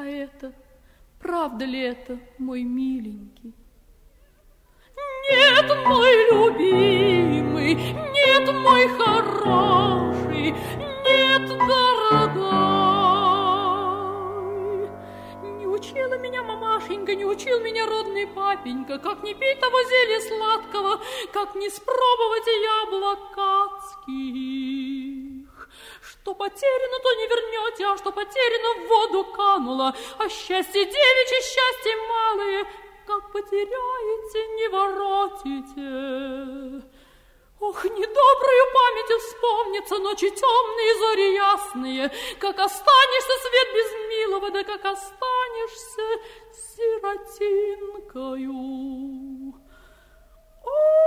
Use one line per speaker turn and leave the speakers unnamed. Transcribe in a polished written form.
это? Правда ли это, мой миленький? Нет, мой любимый, нет, мой хороший, нет, дорогой. Не учила меня мамашенька, не учил меня родный папенька, как не пить того зелья сладкого, как не спробовать яблок адских. Что потеряно, то не вернете, а что потеряно, в воду кануло. А счастье девичье, счастье малое, как потеряете, не воротите. Ох, недобрую памятью вспомнится ночи темные, зори ясные, как останешься, свет без милого, да как останешься сиротинкою. О,